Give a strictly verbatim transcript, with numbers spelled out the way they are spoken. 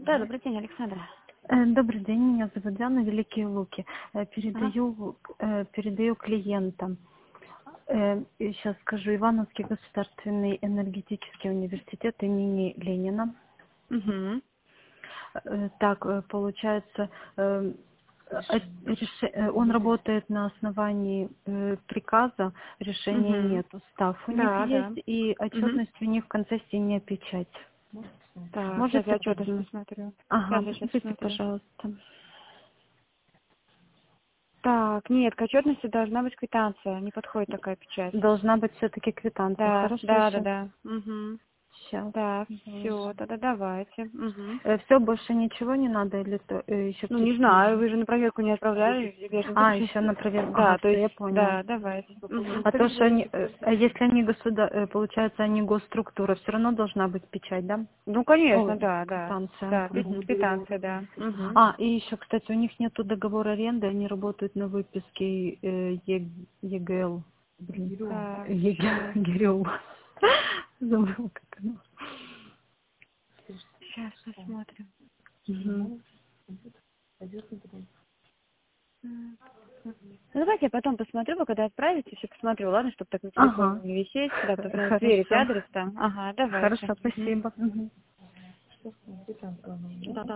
Да, добрый день, Александра. Э, Добрый день, меня зовут Диана, Великие Луки. Э, Ага. Передаю, э, передаю клиентам. Сейчас скажу, Ивановский государственный энергетический университет имени Ленина. Угу. Э, Так, э, получается, э, э, реше- э, он работает на основании э, приказа, решения Угу. нет, устав у них Да, да. есть, и Угу. отчетность у них в конце синяя печать. Так, сейчас я Можете отчетность подождать? посмотрю. Сейчас Ага, я сейчас подождите, смотрю. пожалуйста. Так, нет, к отчетности должна быть квитанция. Не подходит такая печать. Должна быть все-таки квитанция. Да, Хорошо, да, да, сейчас. да. Угу. Сейчас. Так, все, тогда давайте. Угу. Все, больше ничего не надо или то, э, еще Ну, не какие-то знаю, нужны? вы же на проверку не отправляли, я же не А, буду сейчас... еще на проверку. Ага, Да, то все, есть, я поняла. да, давайте. Угу. А то, что они, э, а если они государ, э, получается, они госструктура, все равно должна быть печать, да? Ну, конечно, Ой, да, да. квитанция. Да, Мгм. квит- квитанция, да. Угу. А, и еще, кстати, у них нету договора аренды, они работают на выписке э, Е- ЕГЛ. Блин, Так, Е- сейчас, ГРЕУ. Забыла, как оно. сейчас посмотрим. Мгм. М. Ну, давайте я потом посмотрю, вы когда отправите, все посмотрю, ладно, чтобы так на телефоне Ага. не висеть, да, потому что надо сверить Хорошо. адрес там. Ага, давайте. Хорошо, Мгм. спасибо. Мгм. Да,